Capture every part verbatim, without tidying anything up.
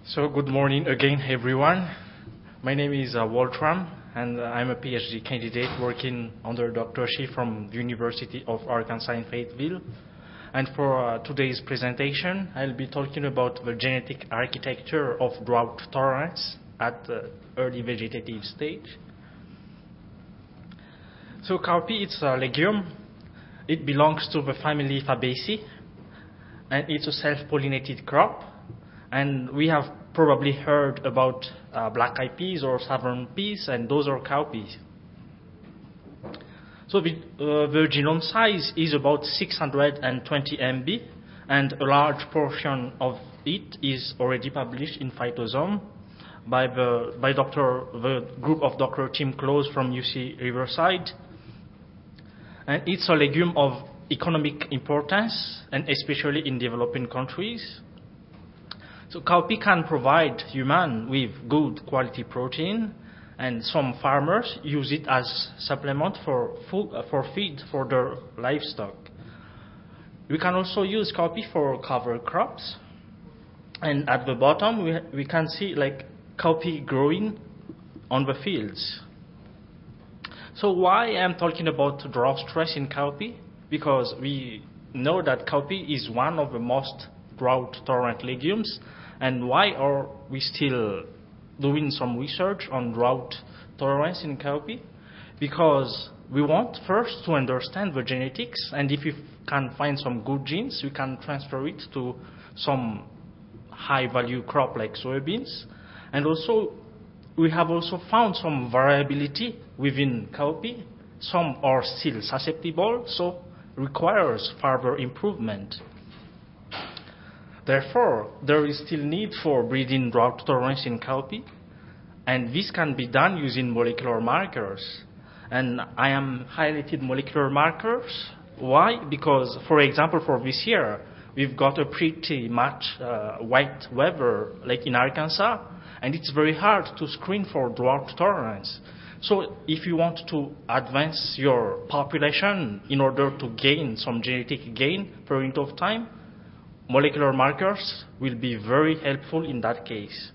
So good morning again, everyone. My name is uh, Waltram, and uh, I'm a PhD candidate working under Doctor Shi from the University of Arkansas in Fayetteville. And for uh, today's presentation, I'll be talking about the genetic architecture of drought tolerance at the early vegetative stage. So cowpea, it's a legume. It belongs to the family Fabaceae, and it's a self-pollinated crop. And we have probably heard about uh, black-eyed peas or southern peas, and those are cowpeas. So the, uh, the genome size is about six hundred twenty megabytes, and a large portion of it is already published in Phytosome by the by Doctor the group of Doctor Tim Close from U C Riverside. And it's a legume of economic importance, and especially in developing countries. So cowpea can provide human with good quality protein, and some farmers use it as supplement for food, uh, for feed for their livestock. We can also use cowpea for cover crops, and at the bottom we we can see like cowpea growing on the fields. So why I'm talking about drought stress in cowpea? Because we know that cowpea is one of the most drought-tolerant legumes. And why are we still doing some research on drought tolerance in cowpea? Because we want first to understand the genetics, and if we can find some good genes, we can transfer it to some high-value crop like soybeans. And also, we have also found some variability within cowpea. Some are still susceptible, so requires further improvement. Therefore, there is still need for breeding drought tolerance in cowpea, and this can be done using molecular markers. And I am highlighted molecular markers. Why? Because, for example, for this year, we've got a pretty much uh, wet weather, like in Arkansas, and it's very hard to screen for drought tolerance. So if you want to advance your population in order to gain some genetic gain per unit of time, molecular markers will be very helpful in that case.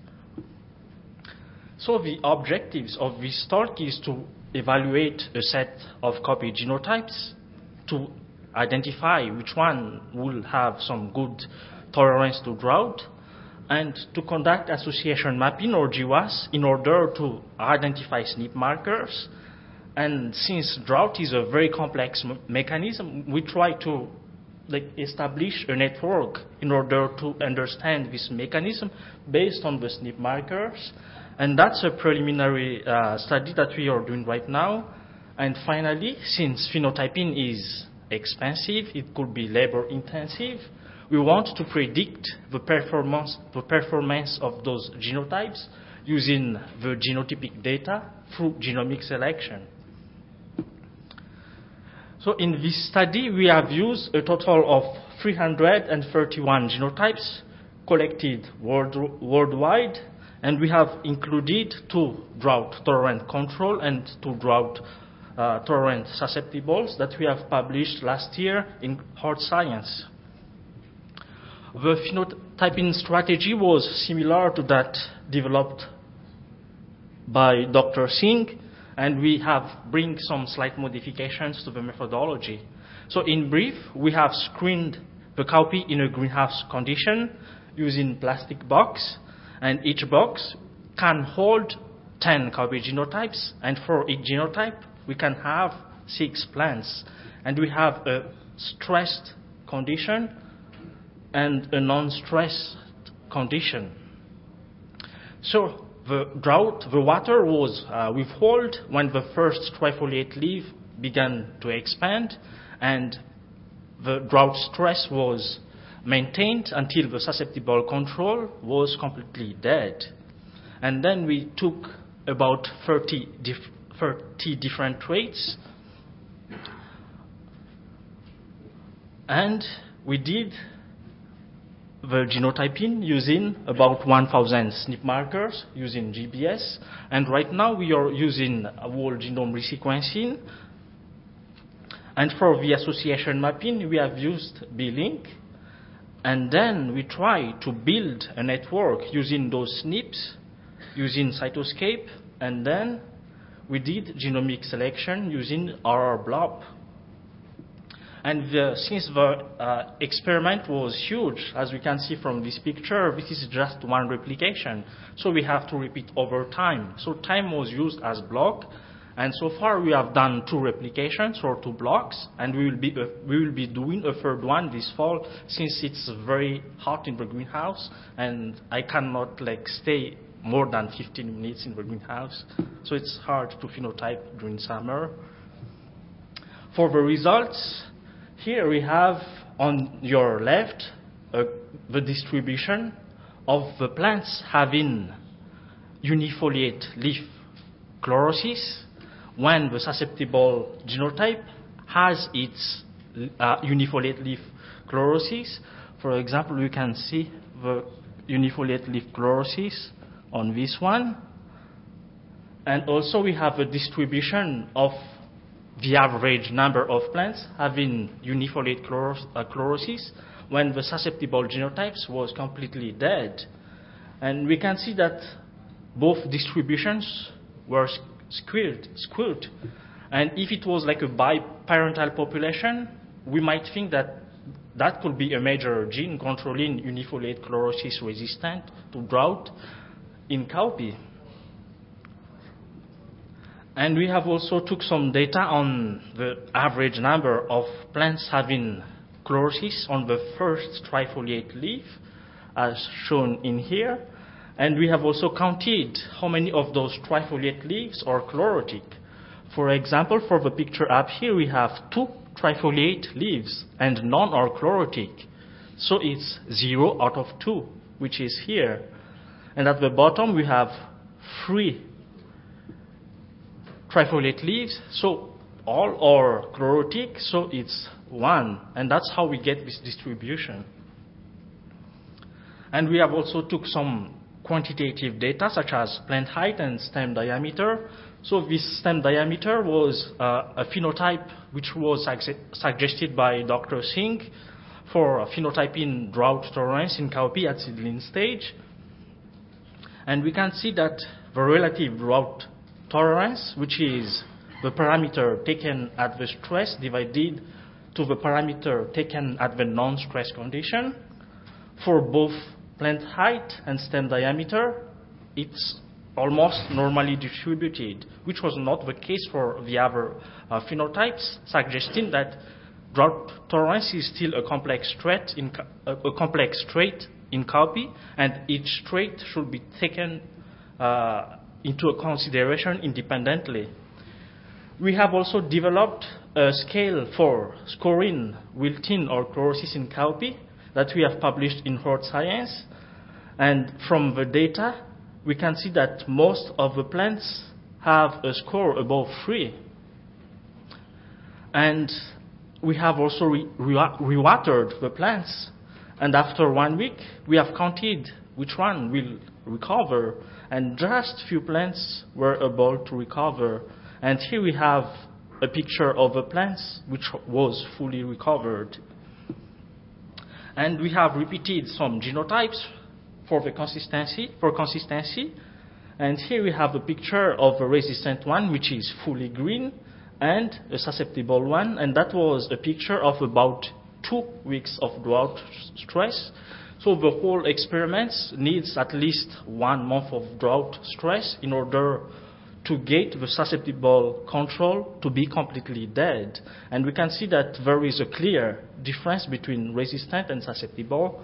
So the objectives of this talk is to evaluate a set of cowpea genotypes to identify which one will have some good tolerance to drought, and to conduct association mapping or G W A S in order to identify S N P markers. And since drought is a very complex me- mechanism, we try to like establish a network in order to understand this mechanism based on the S N P markers. And that's a preliminary uh, study that we are doing right now. And finally, since phenotyping is expensive, it could be labor intensive, we want to predict the performance, the performance of those genotypes using the genotypic data through genomic selection. So in this study, we have used a total of three hundred thirty-one genotypes collected world, worldwide, and we have included two drought-tolerant control and two drought-tolerant uh, susceptibles that we have published last year in Hard Science. The phenotyping strategy was similar to that developed by Doctor Singh, and we have bring some slight modifications to the methodology. So in brief, we have screened the cowpea in a greenhouse condition using plastic box, and each box can hold ten cowpea genotypes, and for each genotype, we can have six plants. And we have a stressed condition and a non-stressed condition. So the drought, the water was uh, withheld when the first trifoliate leaf began to expand, and the drought stress was maintained until the susceptible control was completely dead. And then we took about thirty, dif- thirty different traits, and we did the genotyping using about one thousand S N P markers using G P S. And right now we are using whole genome resequencing. And for the association mapping, we have used B-Link. And then we try to build a network using those S N Ps, using Cytoscape, and then we did genomic selection using R R blob. And the, since the uh, experiment was huge, as we can see from this picture, this is just one replication. So we have to repeat over time. So time was used as block. And so far we have done two replications or two blocks, and we will be uh, we will be doing a third one this fall, since it's very hot in the greenhouse, and I cannot like stay more than fifteen minutes in the greenhouse, so it's hard to phenotype during summer. For the results, here we have on your left uh, the distribution of the plants having unifoliate leaf chlorosis, when the susceptible genotype has its uh, unifoliate leaf chlorosis. For example, you can see the unifoliate leaf chlorosis on this one. And also we have a distribution of the average number of plants having unifoliate chloros uh, chlorosis when the susceptible genotypes was completely dead. And we can see that both distributions were skewed, skewed. And if it was like a biparental population, we might think that that could be a major gene controlling unifoliate chlorosis resistant to drought in cowpea. And we have also took some data on the average number of plants having chlorosis on the first trifoliate leaf, as shown in here. And we have also counted how many of those trifoliate leaves are chlorotic. For example, for the picture up here, we have two trifoliate leaves, and none are chlorotic. So it's zero out of two, which is here. And at the bottom, we have three trifoliate leaves, so all are chlorotic, so it's one. And that's how we get this distribution. And we have also took some quantitative data, such as plant height and stem diameter. So this stem diameter was uh, a phenotype which was suggested by Doctor Singh for phenotyping drought tolerance in cowpea at seedling stage. And we can see that the relative drought tolerance, which is the parameter taken at the stress divided to the parameter taken at the non-stress condition, for both plant height and stem diameter, it's almost normally distributed, which was not the case for the other uh, phenotypes, suggesting that drought tolerance is still a complex trait in a, a complex trait in cowpea, and each trait should be taken uh, into a consideration independently. We have also developed a scale for scoring wilting or chlorosis in cowpea that we have published in Earth Science. And from the data, we can see that most of the plants have a score above three. And we have also re rewatered the plants. And after one week, we have counted which one will recover. And just few plants were able to recover. And here we have a picture of the plants which was fully recovered. And we have repeated some genotypes for the consistency, for consistency. And here we have a picture of a resistant one, which is fully green, and a susceptible one. And that was a picture of about two weeks of drought stress. So the whole experiment needs at least one month of drought stress in order to get the susceptible control to be completely dead. And we can see that there is a clear difference between resistant and susceptible.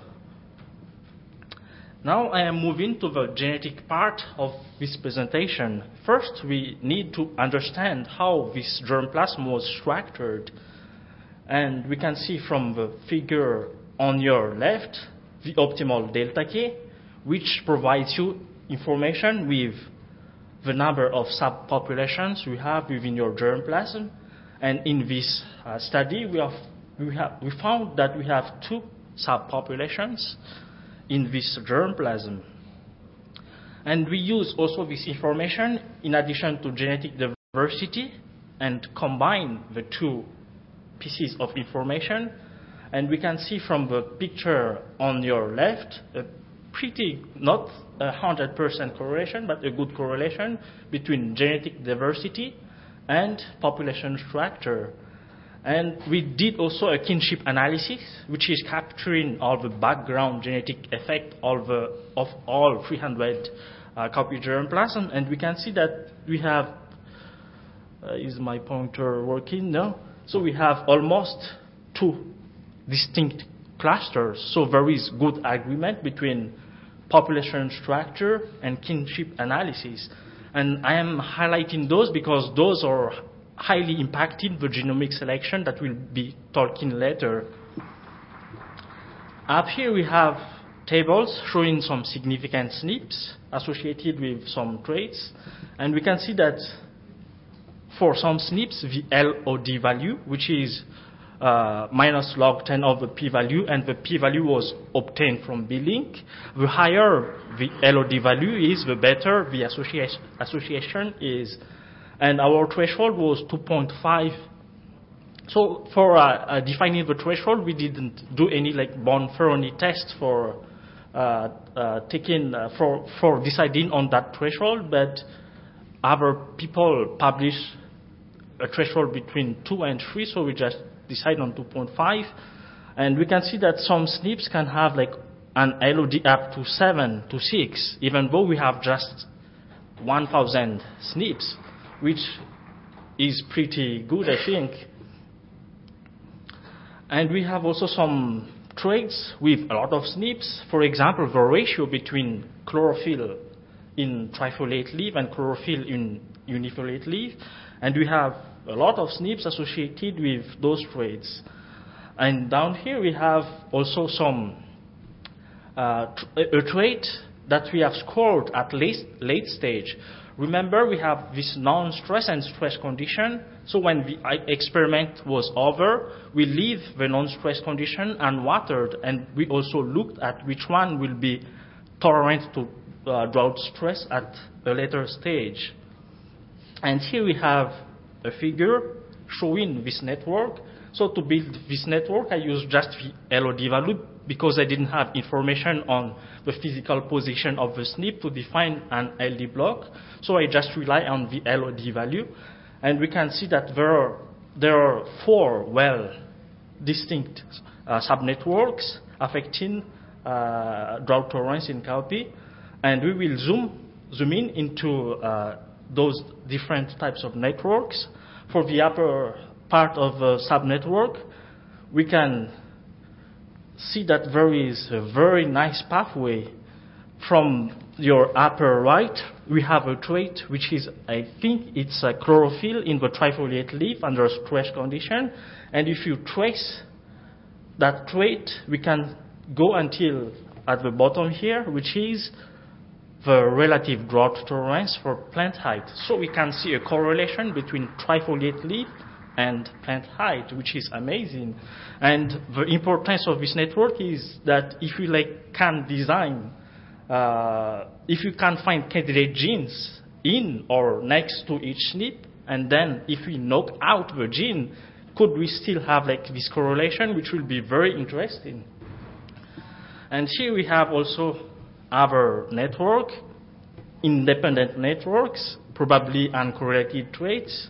Now I am moving to the genetic part of this presentation. First, we need to understand how this germplasm was structured. And we can see from the figure on your left, the optimal delta K, which provides you information with the number of subpopulations we have within your germplasm. And in this uh, study, we, have, we, have, we found that we have two subpopulations in this germplasm. And we use also this information in addition to genetic diversity and combine the two pieces of information. And we can see from the picture on your left, a pretty, not a one hundred percent correlation, but a good correlation between genetic diversity and population structure. And we did also a kinship analysis, which is capturing all the background genetic effect all the, of all three hundred uh, copy germplasm. And we can see that we have, uh, is my pointer working? No? So we have almost two distinct clusters. So there is good agreement between population structure and kinship analysis. And I am highlighting those because those are highly impacting the genomic selection that we'll be talking later. Up here we have tables showing some significant S N Ps associated with some traits. And we can see that for some S N Ps, the L O D value, which is uh, minus log ten of the p-value, and the p-value was obtained from B-Link. The higher the L O D value is, the better the association, association is. And our threshold was two point five. So for uh, uh, defining the threshold, we didn't do any like Bonferroni test for uh, uh, taking uh, for for deciding on that threshold, but other people publish a threshold between two and three, so we just decide on two point five. And we can see that some S N Ps can have like an L O D up to seven to six, even though we have just one thousand S N Ps, which is pretty good, I think. And we have also some traits with a lot of S N Ps. For example, the ratio between chlorophyll in trifoliate leaf and chlorophyll in unifoliate leaf. And we have a lot of S N Ps associated with those traits. And down here we have also some uh, a trait that we have scored at late, late stage. Remember, we have this non-stress and stress condition. So when the experiment was over, we leave the non-stress condition unwatered, and we also looked at which one will be tolerant to uh, drought stress at a later stage. And here we have a figure showing this network. So to build this network, I used just the L O D value because I didn't have information on the physical position of the S N P to define an L D block. So I just rely on the L O D value. And we can see that there are, there are four well distinct uh, subnetworks affecting uh, drought tolerance in cowpea. And we will zoom, zoom in into uh, those different types of networks. For the upper part of the subnetwork, we can see that there is a very nice pathway. From your upper right, we have a trait which is, I think it's a chlorophyll in the trifoliate leaf under a stress condition. And if you trace that trait, we can go until at the bottom here, which is the relative drought tolerance for plant height. So we can see a correlation between trifoliate leaf and plant height, which is amazing. And the importance of this network is that if you like can design, uh, if you can find candidate genes in or next to each S N P, and then if we knock out the gene, could we still have like this correlation, which will be very interesting. And here we have also other network, independent networks, probably uncorrelated traits.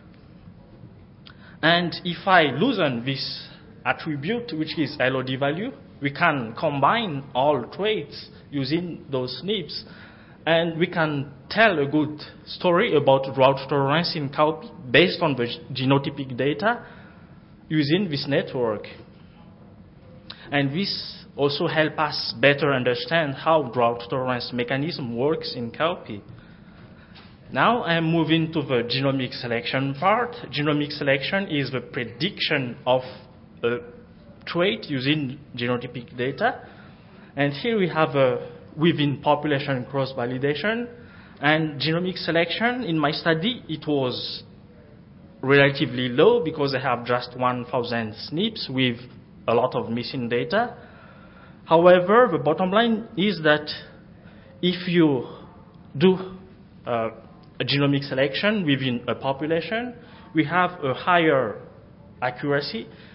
And if I loosen this attribute, which is L O D value, we can combine all traits using those S N Ps. And we can tell a good story about drought tolerance in cowpea based on the genotypic data using this network. And this also helps us better understand how drought tolerance mechanism works in cowpea. Now I'm moving to the genomic selection part. Genomic selection is the prediction of a trait using genotypic data. And here we have a within population cross-validation. And genomic selection, in my study, it was relatively low because I have just one thousand S N Ps with a lot of missing data. However, the bottom line is that if you do uh, a genomic selection within a population, we have a higher accuracy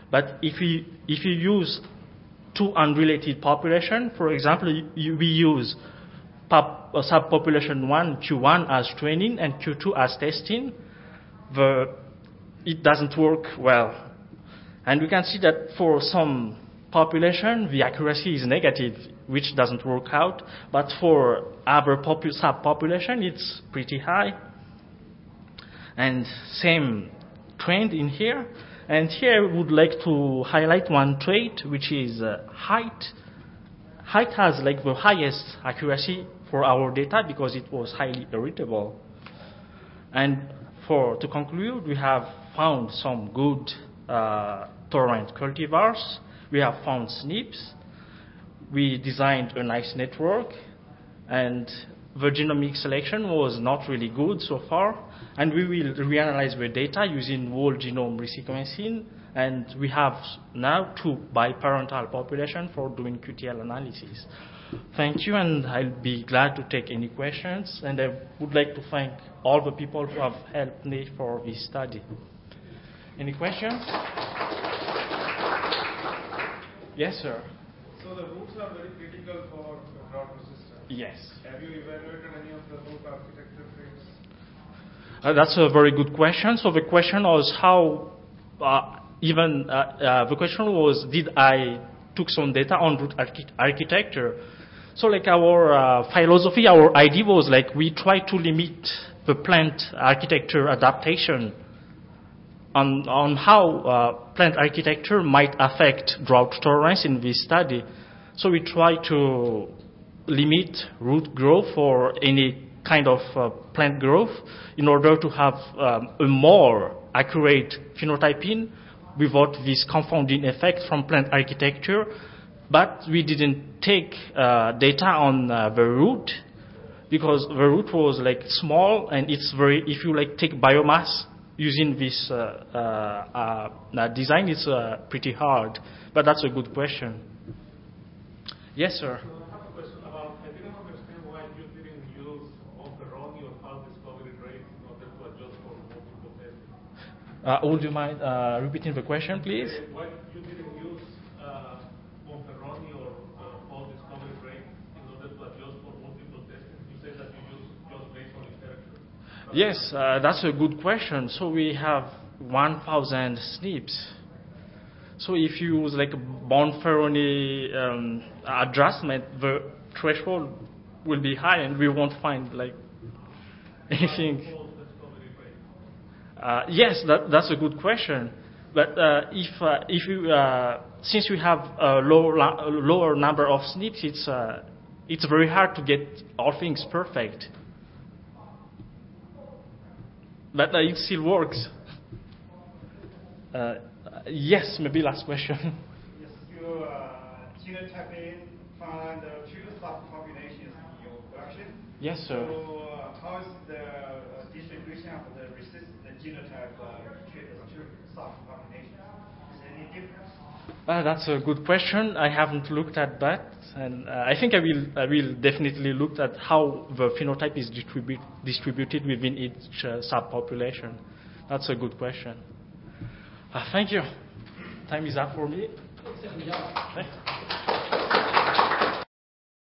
But if you, if you use two unrelated population, for example, you, we use pop, uh, subpopulation one, Q one as training and Q two as testing, the, it doesn't work well. And we can see that for some population, the accuracy is negative, which doesn't work out. But for other popu- subpopulation, it's pretty high. And same trend in here. And here I would like to highlight one trait, which is uh, height. Height has like the highest accuracy for our data because it was highly irritable. And for to conclude, we have found some good uh, tolerant cultivars. We have found S N Ps. We designed a nice network, and the genomic selection was not really good so far. And we will reanalyze the data using whole genome resequencing. And we have now two biparental populations for doing Q T L analysis. Thank you, and I'll be glad to take any questions. And I would like to thank all the people who have helped me for this study. Any questions? Yes, sir. So the roots are very critical for drought resistance. Yes. Have you evaluated any of the root architecture traits? Uh, that's a very good question. So the question was how, uh, even, uh, uh, the question was, did I took some data on root archi- architecture? So like our uh, philosophy, our idea was like we try to limit the plant architecture adaptation on, on how uh, plant architecture might affect drought tolerance in this study. So we try to limit root growth or any kind of uh, plant growth in order to have um, a more accurate phenotyping without this confounding effect from plant architecture. But we didn't take uh, data on uh, the root because the root was like small, and it's very, if you like take biomass using this uh, uh, uh, design, it's uh, pretty hard. But that's a good question. Yes, sir. Uh, would you mind uh, repeating the question, please? Why you didn't use uh, Monferroni or uh, fault discovery rate in order to adjust for multiple testing? You said that you use just based on literature. Yes, uh, that's a good question. So we have one thousand S N Ps. So if you use like a Monferroni um, adjustment, the threshold will be high, and we won't find like anything. Uh, yes, that, that's a good question. But uh, if uh, if you uh, since we have a lower a lower number of S N Ps, it's uh, it's very hard to get all things perfect. But uh, it still works. Uh, yes, maybe last question. Yes, you uh, genotyping find uh, two subpopulations in your collection. Yes, sir. So uh, how is the uh, distribution of the resist the genotype uh, between the two subpopulations? Is there any difference? Uh, that's a good question. I haven't looked at that, and uh, I think I will. I will definitely look at how the phenotype is distribu- distributed within each uh, subpopulation. That's a good question. Uh, thank you. Time is up for me. Thanks.